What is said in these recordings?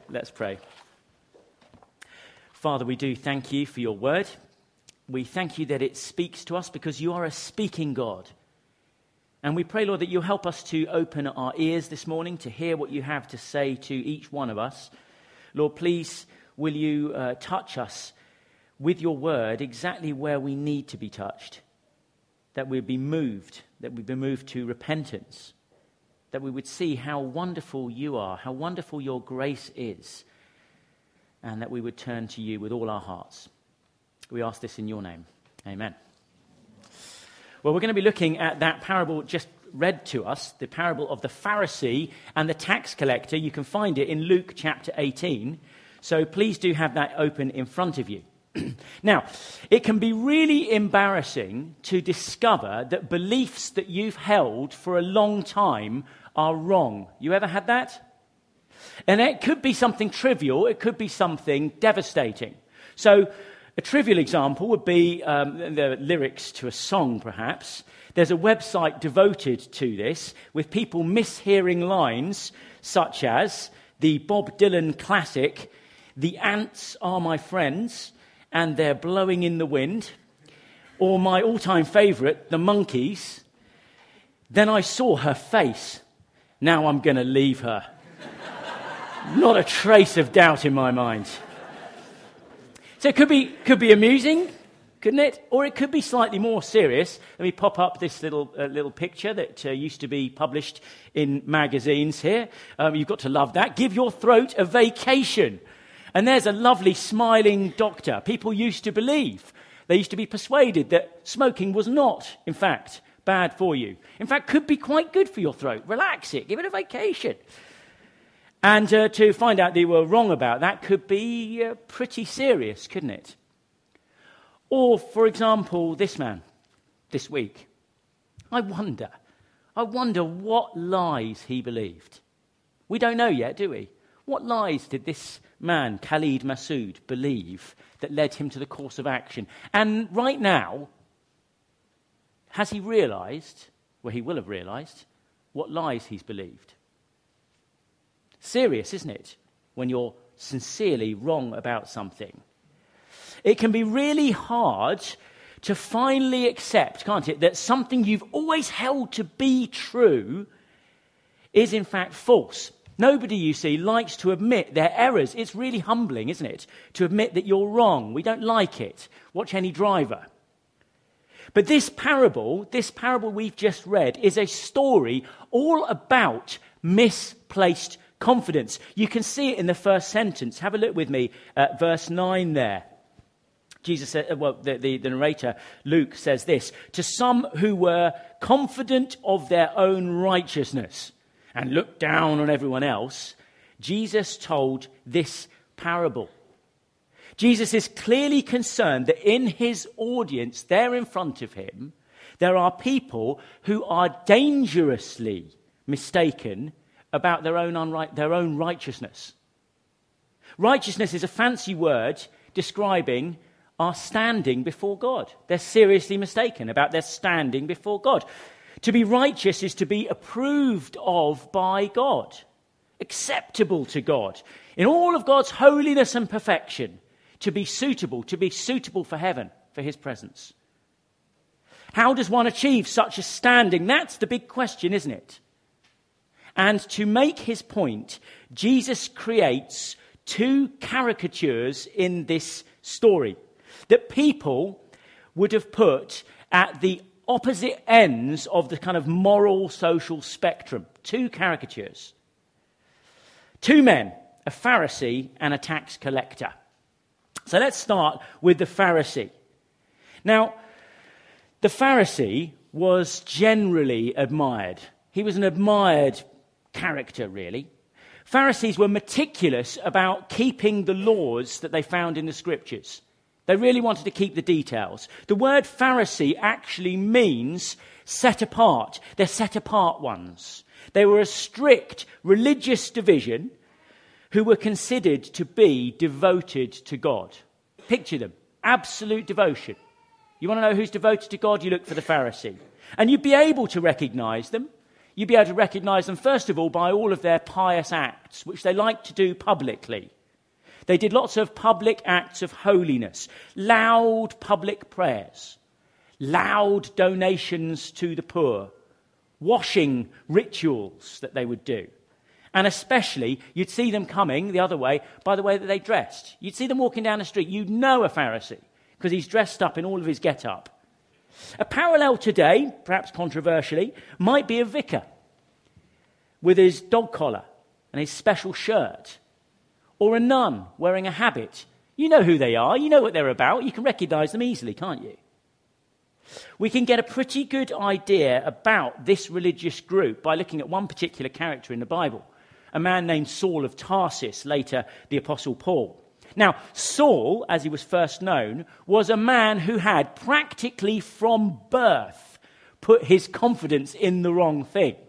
Let's pray. Father, we do thank you for your word. We thank you that it speaks to us because you are a speaking God. And we pray, Lord, that you'll help us to open our ears this morning to hear what you have to say to each one of us. Lord, please, will you touch us with your word exactly where we need to be touched, that we'd be moved to repentance, that we would see how wonderful you are, how wonderful your grace is, and that we would turn to you with all our hearts. We ask this in your name. Amen. Well, we're going to be looking at that parable just read to us, the parable of the Pharisee and the tax collector. You can find it in Luke chapter 18. So please do have that open in front of you. Now, it can be really embarrassing to discover that beliefs that you've held for a long time are wrong. You ever had that? And it could be something trivial. It could be something devastating. So a trivial example would be the lyrics to a song, perhaps. There's a website devoted to this with people mishearing lines such as the Bob Dylan classic, "The ants are my friends and they're blowing in the wind," or my all-time favourite, The Monkees, "Then I saw her face, now I'm going to leave her." Not a trace of doubt in my mind. So it could be amusing, couldn't it? Or it could be slightly more serious. Let me pop up this little picture that used to be published in magazines here. You've got to love that. "Give your throat a vacation." And there's a lovely smiling doctor. People used to believe, they used to be persuaded that smoking was not, in fact, bad for you. In fact, could be quite good for your throat. Relax it, give it a vacation. And to find out they were wrong about that could be pretty serious, couldn't it? Or, for example, this man, this week. I wonder what lies he believed. We don't know yet, do we? What lies did this man, Khalid Masood, believe that led him to the course of action? And right now, has he realised, well, he will have realised, what lies he's believed? Serious, isn't it, when you're sincerely wrong about something? It can be really hard to finally accept, can't it, that something you've always held to be true is in fact false. Nobody, you see, likes to admit their errors. It's really humbling, isn't it, to admit that you're wrong. We don't like it. Watch any driver. But this parable we've just read, is a story all about misplaced confidence. You can see it in the first sentence. Have a look with me at verse 9 there. Jesus said, the narrator, Luke, says this: "To some who were confident of their own righteousness and looked down on everyone else, Jesus told this parable." Jesus is clearly concerned that in his audience, there in front of him, there are people who are dangerously mistaken about their own righteousness. Righteousness is a fancy word describing our standing before God. They're seriously mistaken about their standing before God. To be righteous is to be approved of by God, acceptable to God, in all of God's holiness and perfection, to be suitable for heaven, for his presence. How does one achieve such a standing? That's the big question, isn't it? And to make his point, Jesus creates two caricatures in this story that people would have put at the opposite ends of the kind of moral social spectrum. Two caricatures. Two men, a Pharisee and a tax collector. So let's start with the Pharisee. Now, the Pharisee was generally admired. He was an admired character, really. Pharisees were meticulous about keeping the laws that they found in the scriptures. They really wanted to keep the details. The word Pharisee actually means set apart. They're set apart ones. They were a strict religious division who were considered to be devoted to God. Picture them. Absolute devotion. You want to know who's devoted to God? You look for the Pharisee. And you'd be able to recognize them. you'd be able to recognize them, first of all, by all of their pious acts, which they liked to do publicly. They did lots of public acts of holiness, loud public prayers, loud donations to the poor, washing rituals that they would do. And especially, you'd see them coming the other way by the way that they dressed. You'd see them walking down the street. You'd know a Pharisee because he's dressed up in all of his get-up. A parallel today, perhaps controversially, might be a vicar with his dog collar and his special shirt, or a nun wearing a habit. You know who they are. You know what they're about. You can recognize them easily, can't you? We can get a pretty good idea about this religious group by looking at one particular character in the Bible, a man named Saul of Tarsus, later the Apostle Paul. Now, Saul, as he was first known, was a man who had practically from birth put his confidence in the wrong thing.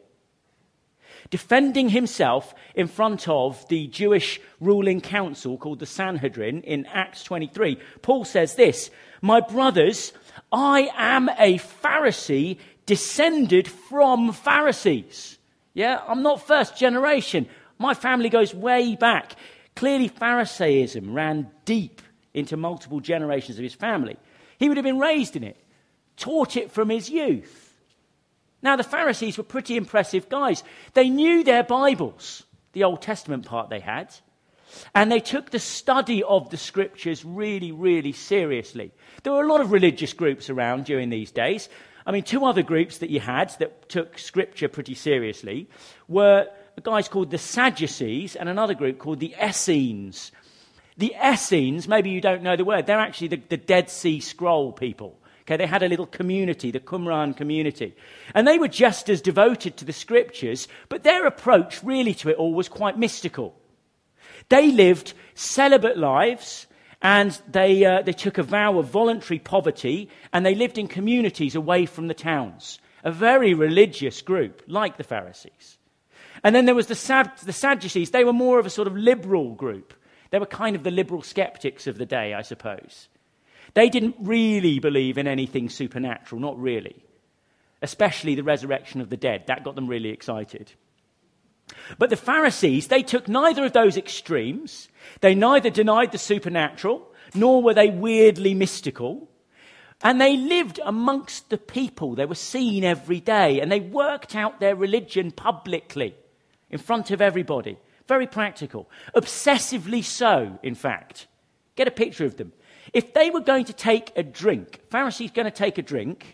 Defending himself in front of the Jewish ruling council called the Sanhedrin in Acts 23, Paul says this, "My brothers, I am a Pharisee descended from Pharisees." Yeah, I'm not first generation. My family goes way back. Clearly, Pharisaism ran deep into multiple generations of his family. He would have been raised in it, taught it from his youth. Now, the Pharisees were pretty impressive guys. They knew their Bibles, the Old Testament part they had, and they took the study of the Scriptures really, really seriously. There were a lot of religious groups around during these days. I mean, two other groups that you had that took Scripture pretty seriously were guys called the Sadducees and another group called the Essenes. The Essenes, maybe you don't know the word, they're actually the Dead Sea Scroll people. Okay, they had a little community, the Qumran community. And they were just as devoted to the Scriptures, but their approach really to it all was quite mystical. They lived celibate lives, and they took a vow of voluntary poverty, and they lived in communities away from the towns. A very religious group, like the Pharisees. And then there was the Sadducees. They were more of a sort of liberal group. They were kind of the liberal skeptics of the day, I suppose. They didn't really believe in anything supernatural, not really. Especially the resurrection of the dead. That got them really excited. But the Pharisees, they took neither of those extremes. They neither denied the supernatural, nor were they weirdly mystical. And they lived amongst the people. They were seen every day, and they worked out their religion publicly, in front of everybody. Very practical. Obsessively so, in fact. Get a picture of them. If they were going to take a drink, Pharisees going to take a drink,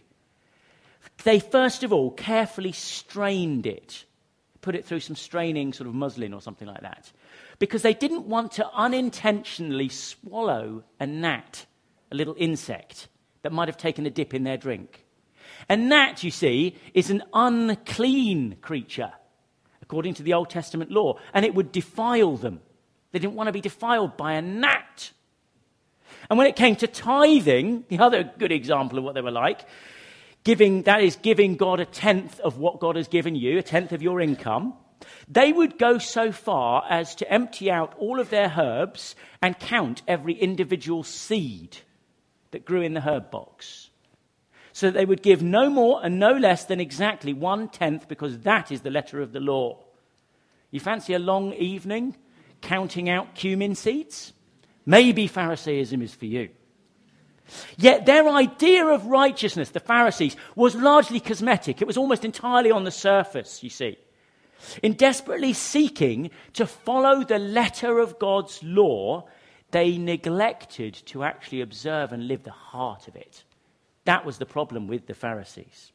they first of all carefully strained it. Put it through some straining sort of muslin or something like that. Because they didn't want to unintentionally swallow a gnat, a little insect that might have taken a dip in their drink. A gnat, you see, is an unclean creature, according to the Old Testament law, and it would defile them. They didn't want to be defiled by a gnat. And when it came to tithing, the other good example of what they were like, giving God a tenth of what God has given you, a tenth of your income, they would go so far as to empty out all of their herbs and count every individual seed that grew in the herb box. So that they would give no more and no less than exactly 1/10, because that is the letter of the law. You fancy a long evening counting out cumin seeds? Maybe Pharisaism is for you. Yet their idea of righteousness, the Pharisees, was largely cosmetic. It was almost entirely on the surface, you see. In desperately seeking to follow the letter of God's law, they neglected to actually observe and live the heart of it. That was the problem with the Pharisees.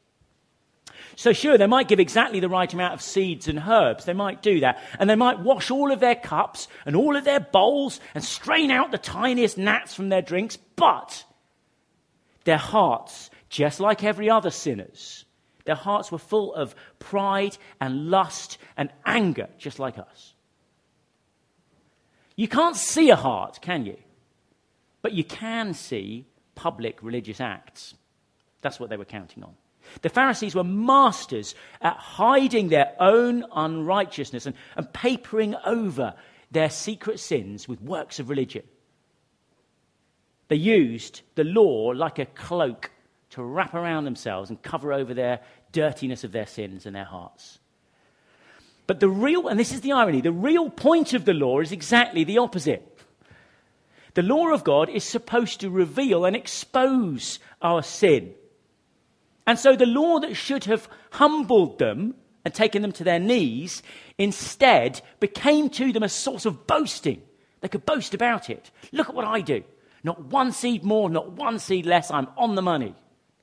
So sure, they might give exactly the right amount of seeds and herbs. They might do that. And they might wash all of their cups and all of their bowls and strain out the tiniest gnats from their drinks. But their hearts, just like every other sinner's, their hearts were full of pride and lust and anger, just like us. You can't see a heart, can you? But you can see public religious acts. That's what they were counting on. The Pharisees were masters at hiding their own unrighteousness and papering over their secret sins with works of religion. They used the law like a cloak to wrap around themselves and cover over their dirtiness of their sins and their hearts. But and this is the irony, the real point of the law is exactly the opposite. The law of God is supposed to reveal and expose our sin. And so the law that should have humbled them and taken them to their knees instead became to them a source of boasting. They could boast about it. Look at what I do. Not one seed more, not one seed less. I'm on the money.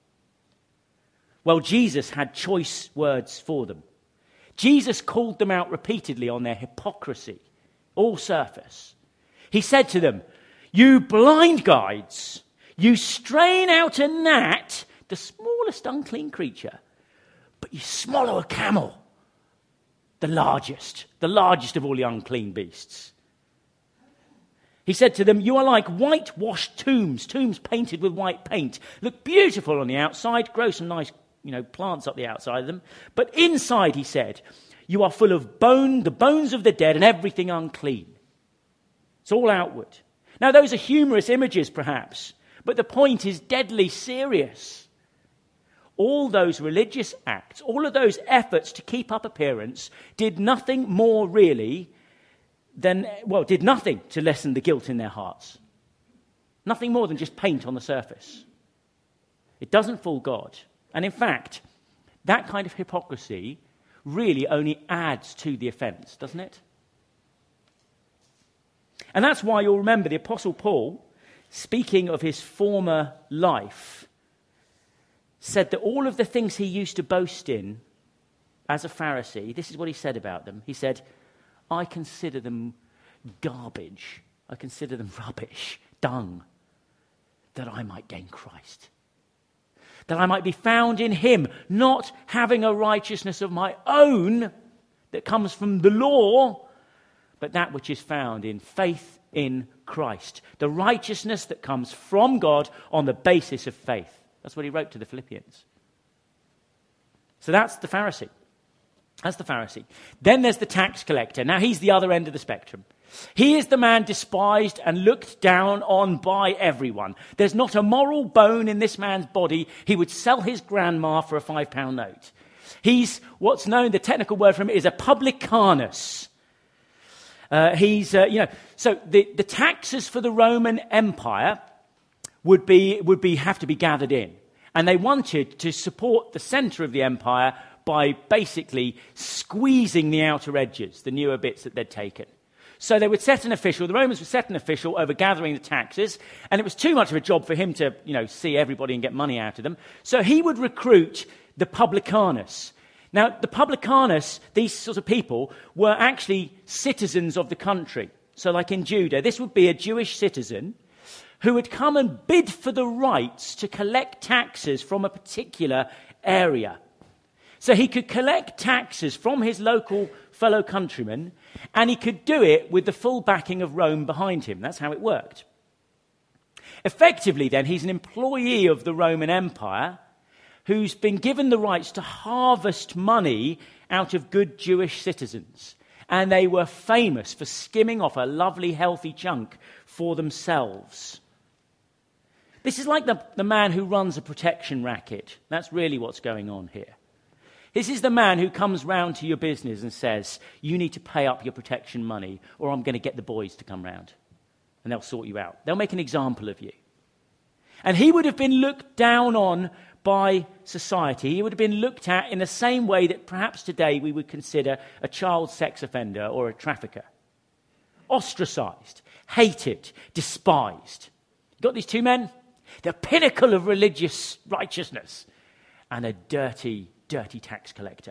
Well, Jesus had choice words for them. Jesus called them out repeatedly on their hypocrisy, all surface. He said to them, "You blind guides, you strain out a gnat, the smallest unclean creature, but you swallow a camel, the largest of all the unclean beasts." He said to them, "You are like whitewashed tombs painted with white paint. Look beautiful on the outside, grow some nice, plants up the outside of them. But inside," he said, "you are full of the bones of the dead and everything unclean." It's all outward. Now, those are humorous images, perhaps, but the point is deadly serious. All those religious acts, all of those efforts to keep up appearance did nothing more really did nothing to lessen the guilt in their hearts. Nothing more than just paint on the surface. It doesn't fool God. And in fact, that kind of hypocrisy really only adds to the offense, doesn't it? And that's why you'll remember the Apostle Paul, speaking of his former life, said that all of the things he used to boast in as a Pharisee, this is what he said about them. He said, "I consider them garbage. I consider them rubbish, dung, that I might gain Christ. That I might be found in him, not having a righteousness of my own that comes from the law, but that which is found in faith in Christ. The righteousness that comes from God on the basis of faith." That's what he wrote to the Philippians. So that's the Pharisee. Then there's the tax collector. Now he's the other end of the spectrum. He is the man despised and looked down on by everyone. There's not a moral bone in this man's body. He would sell his grandma for a £5 note. He's what's known, the technical word for him is a publicanus. So the taxes for the Roman Empire would have to be gathered in. And they wanted to support the center of the empire by basically squeezing the outer edges, the newer bits that they'd taken. So they would set an official, the Romans would set an official over gathering the taxes, and it was too much of a job for him to, see everybody and get money out of them. So he would recruit the publicanus. Now, the publicanus, these sorts of people, were actually citizens of the country. So like in Judah, this would be a Jewish citizen who would come and bid for the rights to collect taxes from a particular area. So he could collect taxes from his local fellow countrymen, and he could do it with the full backing of Rome behind him. That's how it worked. Effectively, then, he's an employee of the Roman Empire who's been given the rights to harvest money out of good Jewish citizens. And they were famous for skimming off a lovely, healthy chunk for themselves. This is like the man who runs a protection racket. That's really what's going on here. This is the man who comes round to your business and says, "You need to pay up your protection money or I'm going to get the boys to come round and they'll sort you out. They'll make an example of you." And he would have been looked down on by society. He would have been looked at in the same way that perhaps today we would consider a child sex offender or a trafficker. Ostracized, hated, despised. Got these two men? The pinnacle of religious righteousness and a dirty tax collector.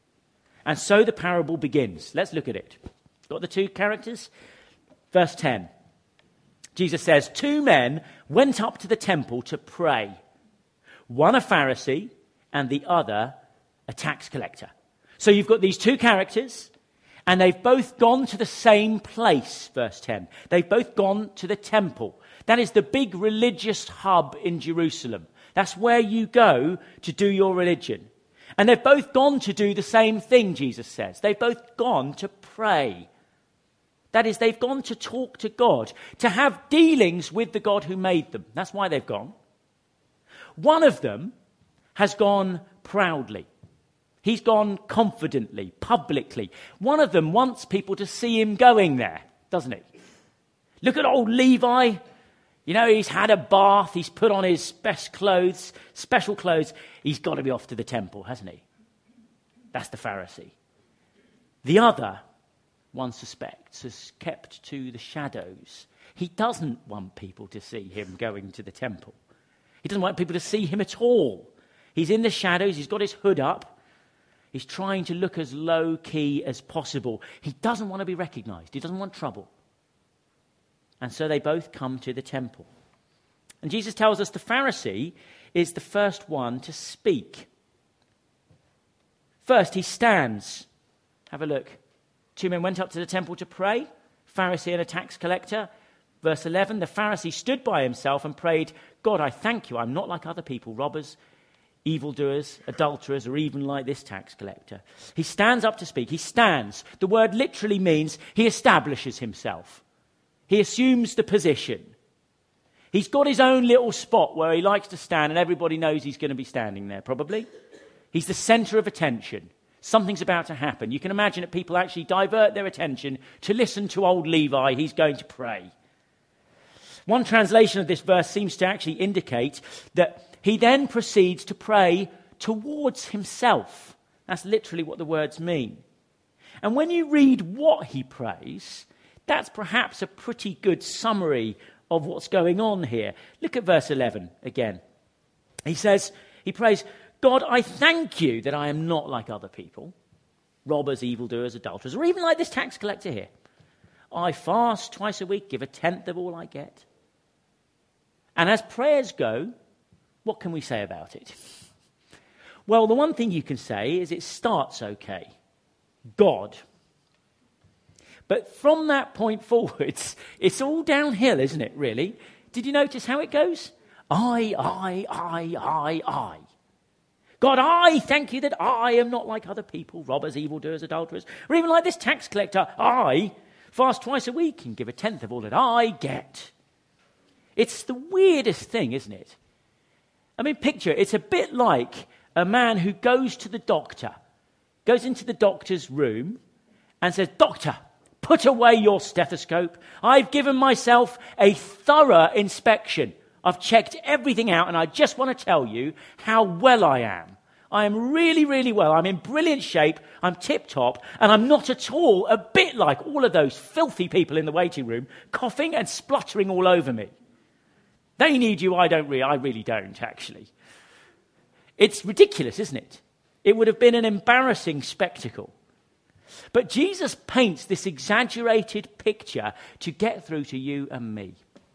And so the parable begins. Let's look at it. Got the two characters? Verse 10. Jesus says, 2 men went up to the temple to pray. One a Pharisee and the other a tax collector. So you've got these two characters and they've both gone to the same place, verse 10. They've both gone to the temple. That is the big religious hub in Jerusalem. That's where you go to do your religion. And they've both gone to do the same thing, Jesus says. They've both gone to pray. That is, they've gone to talk to God, to have dealings with the God who made them. That's why they've gone. One of them has gone proudly. He's gone confidently, publicly. One of them wants people to see him going there, doesn't he? Look at old Levi. You know, he's had a bath. He's put on his best clothes, special clothes. He's got to be off to the temple, hasn't he? That's the Pharisee. The other, one suspects, has kept to the shadows. He doesn't want people to see him going to the temple. He doesn't want people to see him at all. He's in the shadows. He's got his hood up. He's trying to look as low-key as possible. He doesn't want to be recognized. He doesn't want trouble. And so they both come to the temple. And Jesus tells us the Pharisee is the first one to speak. First, he stands. Have a look. 2 men went up to the temple to pray, Pharisee and a tax collector. Verse 11, the Pharisee stood by himself and prayed, God, I thank you. I'm not like other people, robbers, evildoers, adulterers, or even like this tax collector. He stands up to speak. He stands. The word literally means he establishes himself. He assumes the position. He's got his own little spot where he likes to stand, and everybody knows he's going to be standing there, probably. He's the center of attention. Something's about to happen. You can imagine that people actually divert their attention to listen to old Levi. He's going to pray. One translation of this verse seems to actually indicate that he then proceeds to pray towards himself. That's literally what the words mean. And when you read what he prays, that's perhaps a pretty good summary of what's going on here. Look at verse 11 again. He says, he prays, God, I thank you that I am not like other people, robbers, evildoers, adulterers, or even like this tax collector here. I fast twice a week, give a tenth of all I get. And as prayers go, what can we say about it? Well, the one thing you can say is it starts okay. God. But from that point forwards, it's all downhill, isn't it, really? Did you notice how it goes? I. God, I thank you that I am not like other people, robbers, evildoers, adulterers, or even like this tax collector. I fast twice a week and give a tenth of all that I get. It's the weirdest thing, isn't it? I mean, picture it. It's a bit like a man who goes to the doctor, goes into the doctor's room and says, Doctor, put away your stethoscope. I've given myself a thorough inspection. I've checked everything out, and I just want to tell you how well I am. I am really, really well. I'm in brilliant shape. I'm tip-top, and I'm not at all a bit like all of those filthy people in the waiting room coughing and spluttering all over me. They need you, I really don't, actually. It's ridiculous, isn't it? It would have been an embarrassing spectacle. But Jesus paints this exaggerated picture to get through to you and me.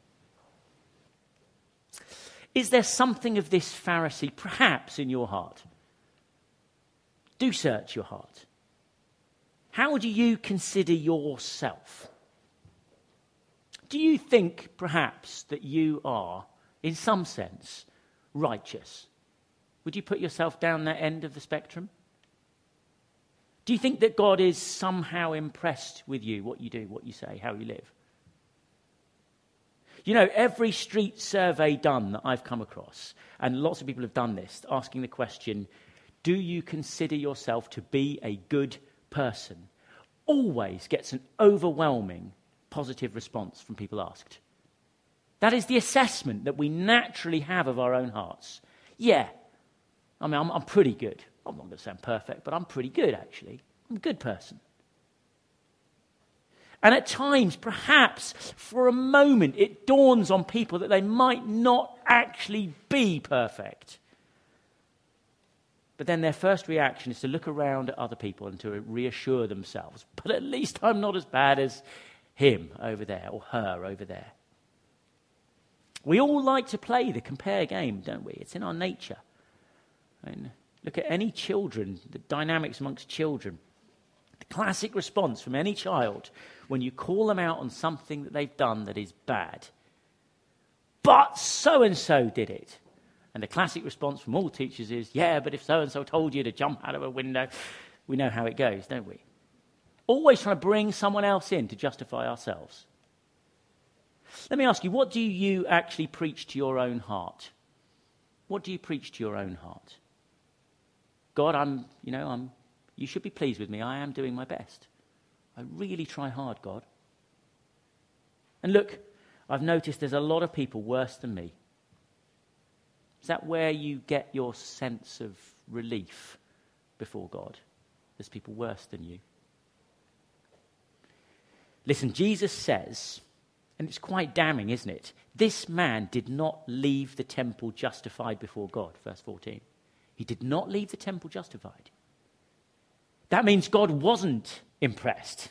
Is there something of this Pharisee perhaps in your heart? Do search your heart. How do you consider yourself? Do you think perhaps that you are, in some sense, righteous? Would you put yourself down that end of the spectrum? Do you think that God is somehow impressed with you, what you do, what you say, how you live? You know, every street survey done that I've come across, and lots of people have done this, asking the question, do you consider yourself to be a good person? Always gets an overwhelming positive response from people asked. That is the assessment that we naturally have of our own hearts. Yeah, I mean, I'm pretty good. I'm not going to say I'm perfect, but I'm pretty good, actually. I'm a good person. And at times, perhaps, for a moment, it dawns on people that they might not actually be perfect. But then their first reaction is to look around at other people and to reassure themselves, but at least I'm not as bad as him over there or her over there. We all like to play the compare game, don't we? It's in our nature. And look at any children, the dynamics amongst children. The classic response from any child when you call them out on something that they've done that is bad. But so-and-so did it. And the classic response from all teachers is, yeah, but if so-and-so told you to jump out of a window, we know how it goes, don't we? Always trying to bring someone else in to justify ourselves. Let me ask you, what do you actually preach to your own heart? What do you preach to your own heart? God, you should be pleased with me. I am doing my best. I really try hard, God. And look, I've noticed there's a lot of people worse than me. Is that where you get your sense of relief before God? There's people worse than you. Listen, Jesus says, and it's quite damning, isn't it? This man did not leave the temple justified before God, verse 14. He did not leave the temple justified. That means God wasn't impressed.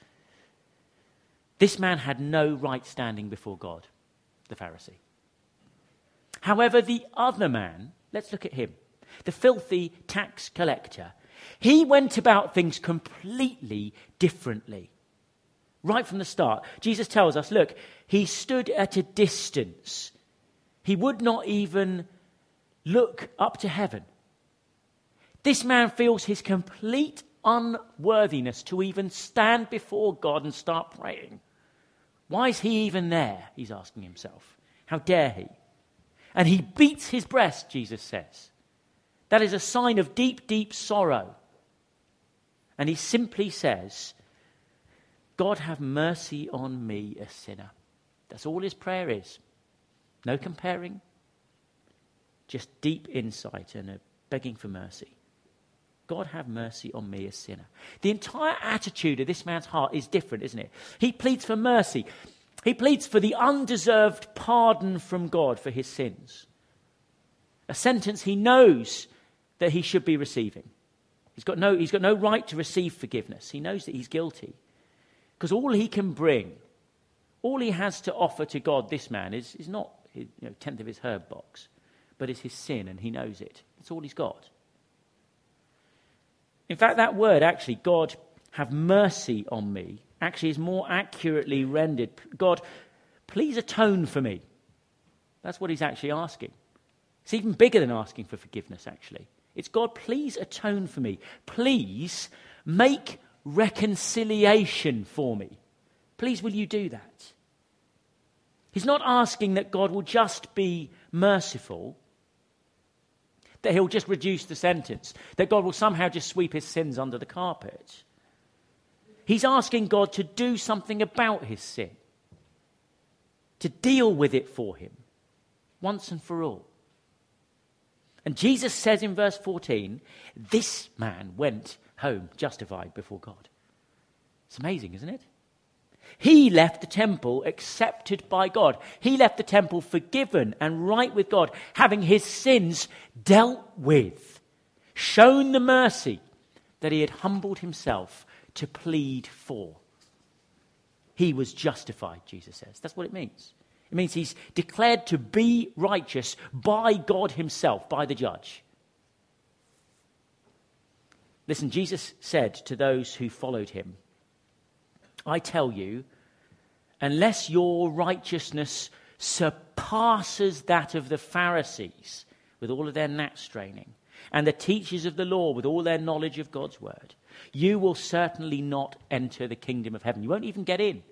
This man had no right standing before God, the Pharisee. However, the other man, let's look at him, the filthy tax collector, he went about things completely differently. Right from the start, Jesus tells us, look, he stood at a distance. He would not even look up to heaven. This man feels his complete unworthiness to even stand before God and start praying. Why is he even there? He's asking himself. How dare he? And he beats his breast, Jesus says. That is a sign of deep, deep sorrow. And he simply says, God, have mercy on me, a sinner. That's all his prayer is. No comparing. Just deep insight and a begging for mercy. God, have mercy on me, a sinner. The entire attitude of this man's heart is different, isn't it? He pleads for mercy. He pleads for the undeserved pardon from God for his sins. A sentence he knows that he should be receiving. He's got no right to receive forgiveness. He knows that he's guilty. Because all he can bring, all he has to offer to God, this man, is not his, tenth of his herb box, but is his sin, and he knows it. That's all he's got. In fact, that word, actually, God, have mercy on me, actually is more accurately rendered, God, please atone for me. That's what he's actually asking. It's even bigger than asking for forgiveness, actually. It's, God, please atone for me. Please make reconciliation for me. Please, will you do that? He's not asking that God will just be merciful, that he'll just reduce the sentence, that God will somehow just sweep his sins under the carpet. He's asking God to do something about his sin, to deal with it for him, once and for all. And Jesus says in verse 14, this man went home justified before God. It's amazing, isn't it? He left the temple accepted by God. He left the temple forgiven and right with God, having his sins dealt with, shown the mercy that he had humbled himself to plead for. He was justified, Jesus says. That's what it means. It means he's declared to be righteous by God himself, by the judge. Listen, Jesus said to those who followed him, I tell you, unless your righteousness surpasses that of the Pharisees with all of their gnat straining, and the teachers of the law with all their knowledge of God's word, you will certainly not enter the kingdom of heaven. You won't even get in.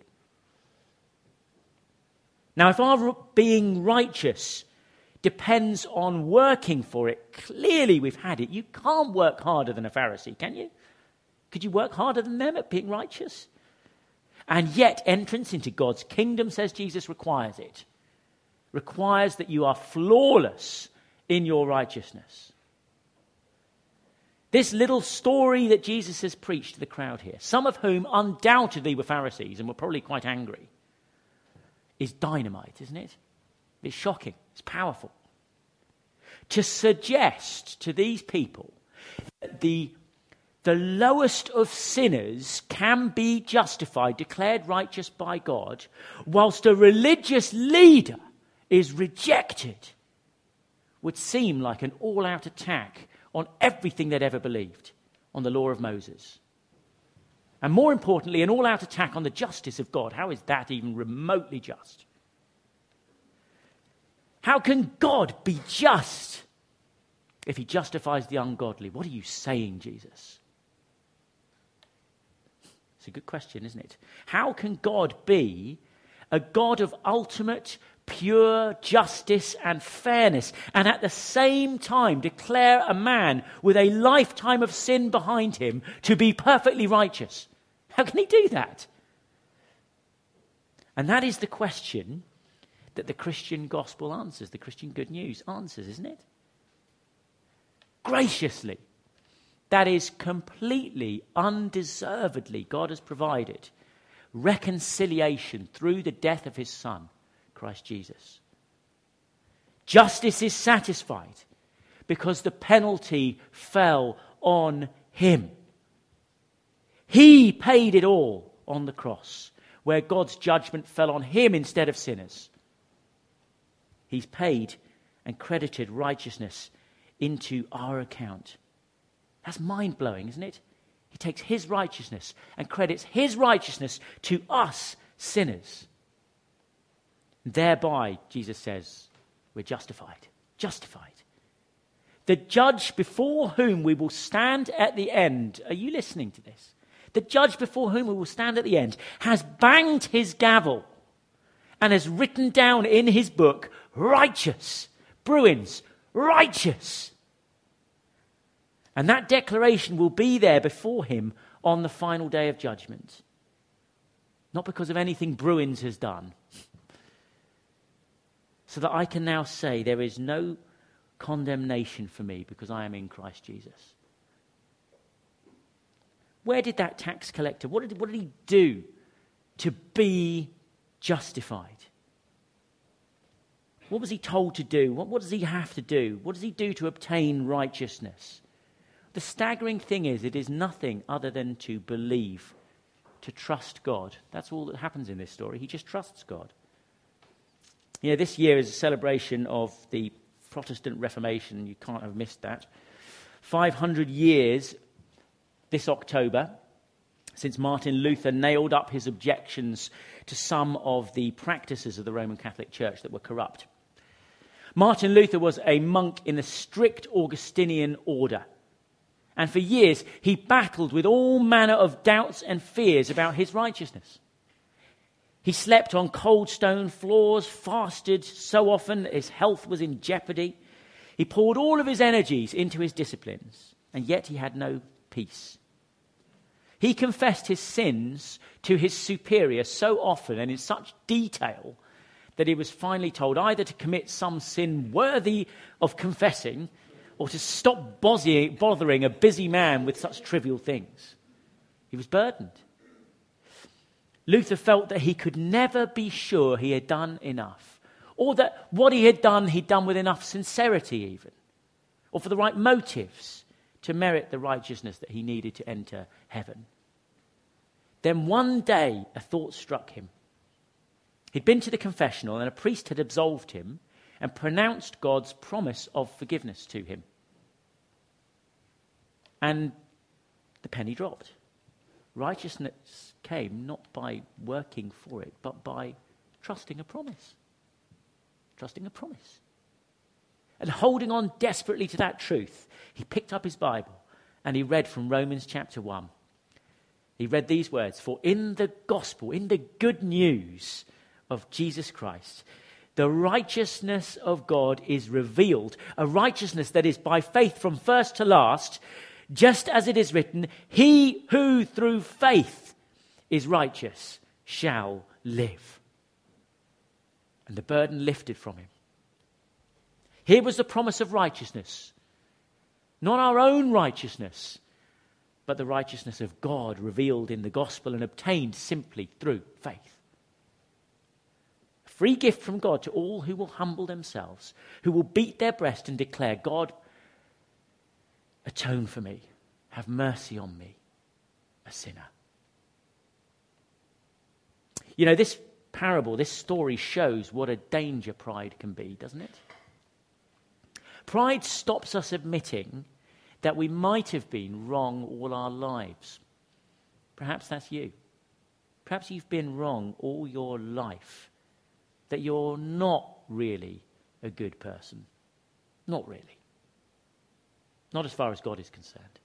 Now, if our being righteous depends on working for it, clearly we've had it. You can't work harder than a Pharisee, can you? Could you work harder than them at being righteous? And yet entrance into God's kingdom, says Jesus, requires it. Requires that you are flawless in your righteousness. This little story that Jesus has preached to the crowd here, some of whom undoubtedly were Pharisees and were probably quite angry, is dynamite, isn't it? It's shocking. It's powerful. To suggest to these people that the lowest of sinners can be justified, declared righteous by God, whilst a religious leader is rejected, would seem like an all-out attack on everything they'd ever believed, on the law of Moses. And more importantly, an all-out attack on the justice of God. How is that even remotely just? How can God be just if he justifies the ungodly? What are you saying, Jesus? It's a good question, isn't it? How can God be a God of ultimate, pure justice and fairness, and at the same time declare a man with a lifetime of sin behind him to be perfectly righteous? How can he do that? And that is the question that the Christian gospel answers, the Christian good news answers, isn't it? Graciously, that is completely, undeservedly, God has provided reconciliation through the death of his Son, Christ Jesus. Justice is satisfied because the penalty fell on him. He paid it all on the cross, where God's judgment fell on him instead of sinners. He's paid and credited righteousness into our account. That's mind-blowing, isn't it? He takes his righteousness and credits his righteousness to us sinners. Thereby, Jesus says, we're justified. Justified. The judge before whom we will stand at the end, are you listening to this? The judge before whom we will stand at the end has banged his gavel and has written down in his book, righteous. Bruins, righteous. And that declaration will be there before him on the final day of judgment. Not because of anything Bruins has done. So that I can now say there is no condemnation for me because I am in Christ Jesus. Where did that tax collector, what did he do to be justified? What was he told to do? What does he have to do? What does he do to obtain righteousness? The staggering thing is, it is nothing other than to believe, to trust God. That's all that happens in this story. He just trusts God. You know, this year is a celebration of the Protestant Reformation. You can't have missed that. 500 years this October since Martin Luther nailed up his objections to some of the practices of the Roman Catholic Church that were corrupt. Martin Luther was a monk in the strict Augustinian order. And for years, he battled with all manner of doubts and fears about his righteousness. He slept on cold stone floors, fasted so often that his health was in jeopardy. He poured all of his energies into his disciplines, and yet he had no peace. He confessed his sins to his superior so often and in such detail that he was finally told either to commit some sin worthy of confessing or to stop bothering a busy man with such trivial things. He was burdened. Luther felt that he could never be sure he had done enough, or that what he had done, he'd done with enough sincerity even, or for the right motives to merit the righteousness that he needed to enter heaven. Then one day a thought struck him. He'd been to the confessional and a priest had absolved him and pronounced God's promise of forgiveness to him. And the penny dropped. Righteousness came not by working for it, but by trusting a promise. Trusting a promise. And holding on desperately to that truth, he picked up his Bible and he read from Romans chapter 1. He read these words, "For in the gospel, in the good news of Jesus Christ, the righteousness of God is revealed, a righteousness that is by faith from first to last, just as it is written, he who through faith is righteous shall live." And the burden lifted from him. Here was the promise of righteousness. Not our own righteousness, but the righteousness of God revealed in the gospel and obtained simply through faith. A free gift from God to all who will humble themselves, who will beat their breast and declare, "God, atone for me, have mercy on me, a sinner." You know, this parable, this story shows what a danger pride can be, doesn't it? Pride stops us admitting that we might have been wrong all our lives. Perhaps that's you. Perhaps you've been wrong all your life, that you're not really a good person. Not really. Not as far as God is concerned.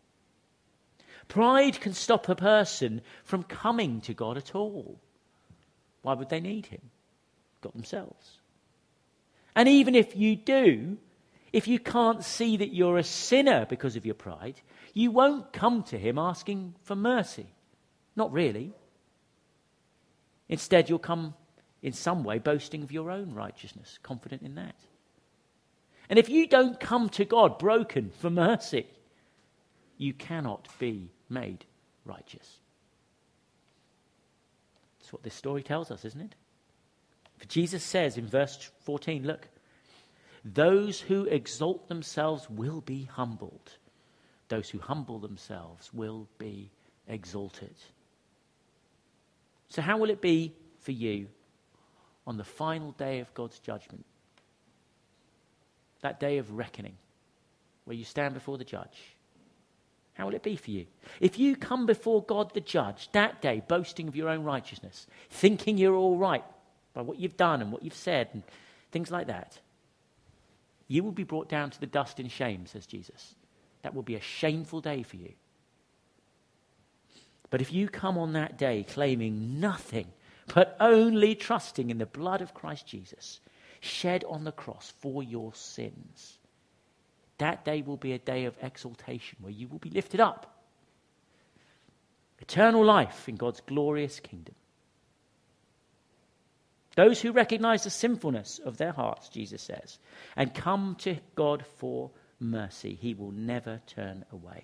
Pride can stop a person from coming to God at all. Why would they need him? got themselves. And even if you do, if you can't see that you're a sinner because of your pride, you won't come to him asking for mercy. Not really. Instead, you'll come in some way boasting of your own righteousness, confident in that. And if you don't come to God broken for mercy, you cannot be made righteous. That's what this story tells us, isn't it? For Jesus says in verse 14, look, those who exalt themselves will be humbled. Those who humble themselves will be exalted. So how will it be for you on the final day of God's judgment? That day of reckoning, where you stand before the judge. How will it be for you? If you come before God the judge that day boasting of your own righteousness, thinking you're all right by what you've done and what you've said and things like that, you will be brought down to the dust in shame, says Jesus. That will be a shameful day for you. But if you come on that day claiming nothing but only trusting in the blood of Christ Jesus, shed on the cross for your sins, that day will be a day of exaltation where you will be lifted up. Eternal life in God's glorious kingdom. Those who recognize the sinfulness of their hearts, Jesus says, and come to God for mercy, he will never turn away.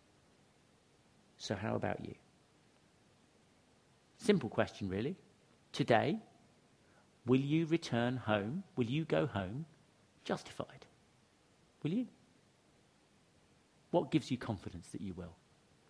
So how about you? Simple question, really. Today, will you return home? Will you go home justified? Will you? What gives you confidence that you will?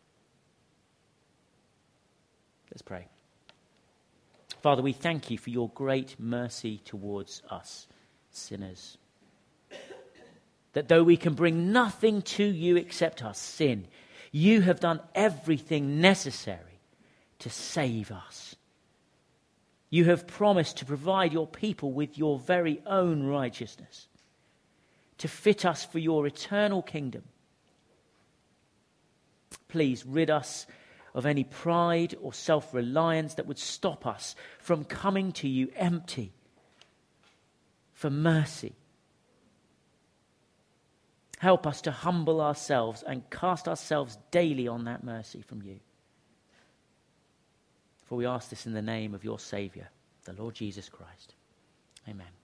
Let's pray. Father, we thank you for your great mercy towards us, sinners. That though we can bring nothing to you except our sin, you have done everything necessary to save us. You have promised to provide your people with your very own righteousness, to fit us for your eternal kingdom. Please rid us of any pride or self-reliance that would stop us from coming to you empty for mercy. Help us to humble ourselves and cast ourselves daily on that mercy from you. For we ask this in the name of your Saviour, the Lord Jesus Christ. Amen.